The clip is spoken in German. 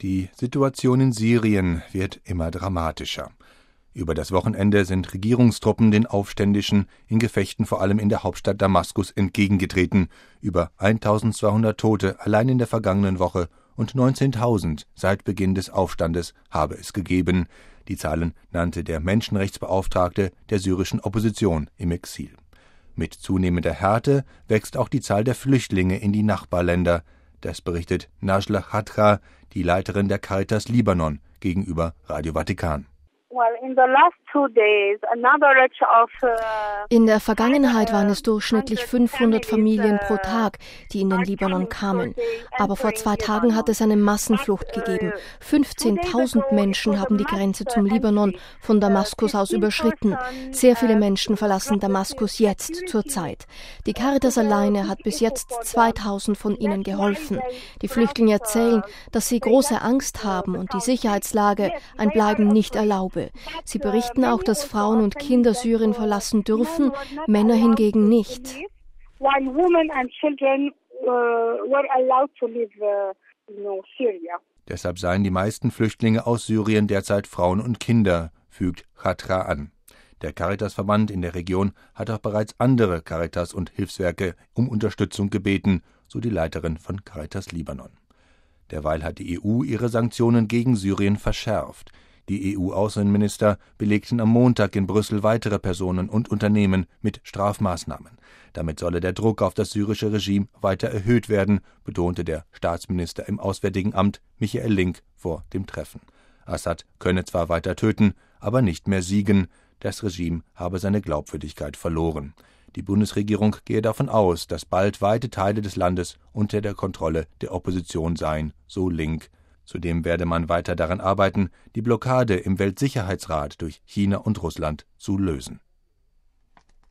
Die Situation in Syrien wird immer dramatischer. Über das Wochenende sind Regierungstruppen den Aufständischen in Gefechten vor allem in der Hauptstadt Damaskus entgegengetreten. Über 1200 Tote allein in der vergangenen Woche und 19.000 seit Beginn des Aufstandes habe es gegeben. Die Zahlen nannte der Menschenrechtsbeauftragte der syrischen Opposition im Exil. Mit zunehmender Härte wächst auch die Zahl der Flüchtlinge in die Nachbarländer. Das berichtet Najla Khatra, die Leiterin der Caritas Libanon, gegenüber Radio Vatikan. In der Vergangenheit waren es durchschnittlich 500 Familien pro Tag, die in den Libanon kamen. Aber vor 2 Tagen hat es eine Massenflucht gegeben. 15.000 Menschen haben die Grenze zum Libanon von Damaskus aus überschritten. Sehr viele Menschen verlassen Damaskus jetzt zur Zeit. Die Caritas alleine hat bis jetzt 2.000 von ihnen geholfen. Die Flüchtlinge erzählen, dass sie große Angst haben und die Sicherheitslage ein Bleiben nicht erlaube. Sie berichten auch, dass Frauen und Kinder Syrien verlassen dürfen, Männer hingegen nicht. Deshalb seien die meisten Flüchtlinge aus Syrien derzeit Frauen und Kinder, fügt Khatra an. Der Caritasverband in der Region hat auch bereits andere Caritas- und Hilfswerke um Unterstützung gebeten, so die Leiterin von Caritas Libanon. Derweil hat die EU ihre Sanktionen gegen Syrien verschärft. Die EU-Außenminister belegten am Montag in Brüssel weitere Personen und Unternehmen mit Strafmaßnahmen. Damit solle der Druck auf das syrische Regime weiter erhöht werden, betonte der Staatsminister im Auswärtigen Amt Michael Link vor dem Treffen. Assad könne zwar weiter töten, aber nicht mehr siegen. Das Regime habe seine Glaubwürdigkeit verloren. Die Bundesregierung gehe davon aus, dass bald weite Teile des Landes unter der Kontrolle der Opposition seien, so Link. Zudem werde man weiter daran arbeiten, die Blockade im Weltsicherheitsrat durch China und Russland zu lösen.